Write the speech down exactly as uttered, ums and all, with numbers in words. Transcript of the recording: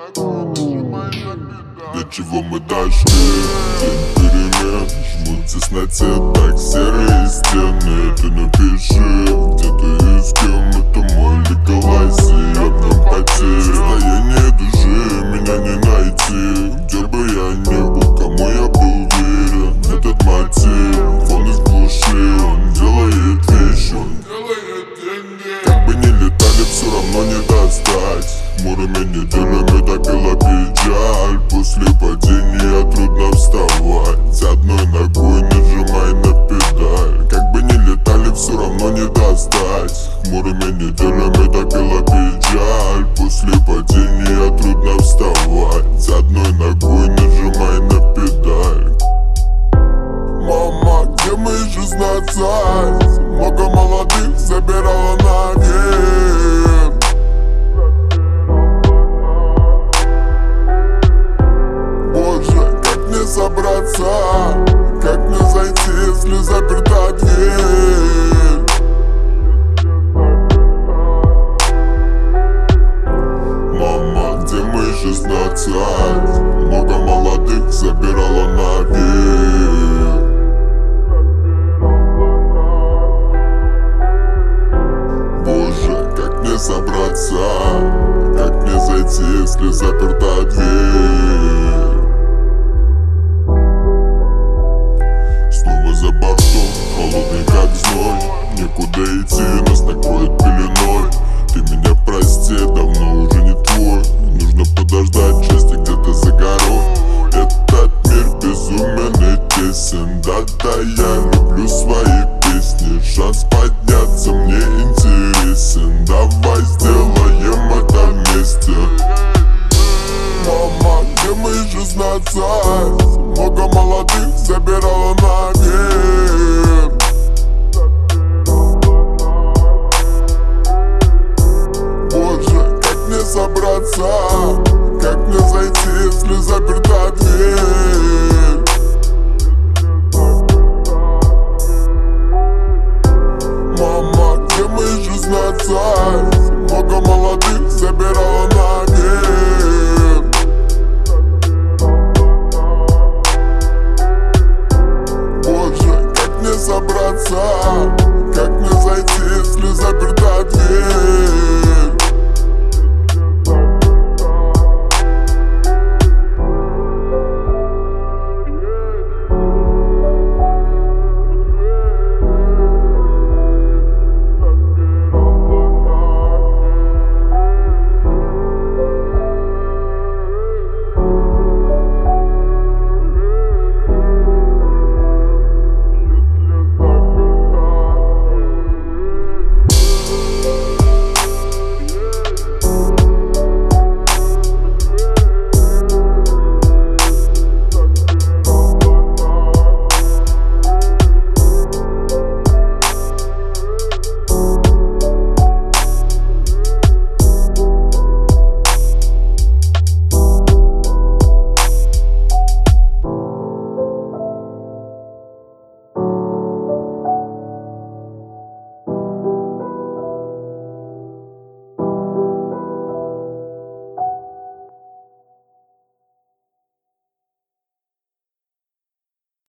Для чего мы дошли? День перемен, жмут в тесноте, так серые стены. Ты напиши, где ты и с кем, это мой легалайз, и я в нем потерян. Состояние души меня не найти, где бы я ни был, кому я был верен. Этот мотив, он из глуши, он делает вещи, он делает деньги. Как бы ни летали, все равно не достать. Хмурыми неделями топила печаль. После падения трудно вставать, одной ногой нажимай на педаль. Как бы ни летали, все равно не достать. Хмурыми неделями топила печаль. После падения трудно вставать, одной ногой нажимай на педаль. Мама, где мои шестнадцать? Много молодых забирала наверх. Боже, как мне собраться? Как мне зайти, если заперта дверь? Мама, где мои шестнадцать? Много молодых забирала наверх. Боже, как мне собраться? Как мне зайти, если заперта дверь? Снова за бортом, холодный как зной. Некуда идти, нас накроет пеленой. Ты меня прости, давно уже не твой. Нужно подождать, счастье где-то за горой. Этот мир безумен и тесен. Да-да, я люблю свои песни. Шанс подняться мне интересен. Давай сделаем это вместе. Мама, где мои шестнадцать? Много молодых забирала наверх. Боже, как мне собраться? Как мне зайти, если заперта дверь? Мама, где мои шестнадцать? Много молодых забирала наверх.